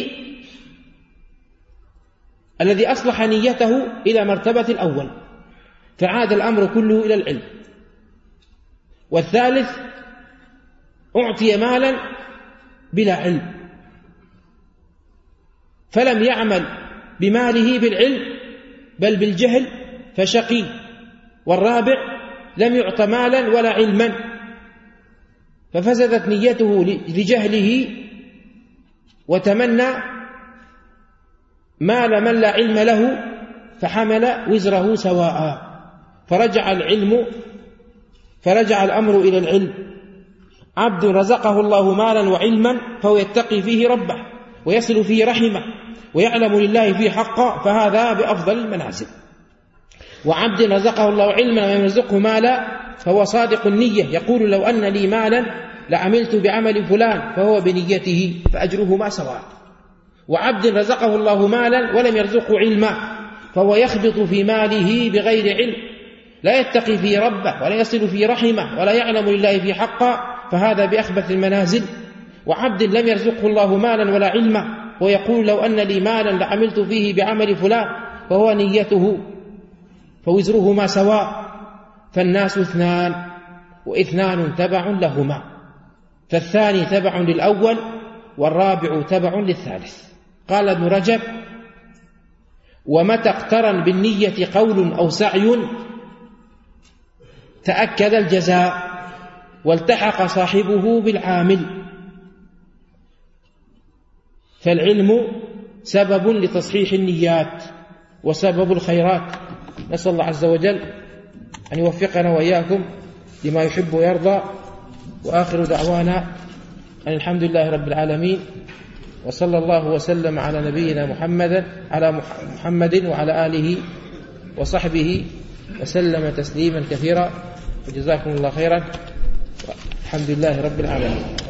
الذي أصلح نيته إلى مرتبة الأول، فعاد الأمر كله إلى العلم. والثالث أعطي مالا بلا علم فلم يعمل بماله بالعلم بل بالجهل فشقي. والرابع لم يعط مالا ولا علما ففسدت نيته لجهله وتمنى مال من لا علم له فحمل وزره سواء، فرجع العلم فرجع الأمر إلى العلم. عبد رزقه الله مالا وعلما فهو يتقي فيه ربه ويصل فيه رحمه ويعلم لله فيه حقا، فهذا بأفضل المنازل. وعبد رزقه الله علما ويرزقه يرزقه مالا فهو صادق النية، يقول لو أن لي مالا لعملت بعمل فلان، فهو بنيته فأجرهما سواء. وعبد رزقه الله مالا ولم يرزقه علما فهو يخبط في ماله بغير علم، لا يتقي فيه ربه ولا يصل فيه رحمه ولا يعلم لله فيه حقا، فهذا بأخبث المنازل. وعبد لم يرزقه الله مالا ولا علما ويقول لو أن لي مالا لعملت فيه بعمل فلان، فهو نيته فوزرهما سواء. فالناس اثنان واثنان تبع لهما، فالثاني تبع للأول والرابع تبع للثالث. قال ابن رجب: ومتى اقترن بالنية قول أو سعي تأكد الجزاء والتحق صاحبه بالعامل. فالعلم سبب لتصحيح النيات وسبب الخيرات. نسأل الله عز وجل أن يوفقنا وإياكم لما يحب ويرضى. وآخر دعوانا أن الحمد لله رب العالمين، وصلى الله وسلم على نبينا محمد على محمد وعلى آله وصحبه وسلم تسليما كثيرا، وجزاكم الله خيرا، الحمد لله رب العالمين.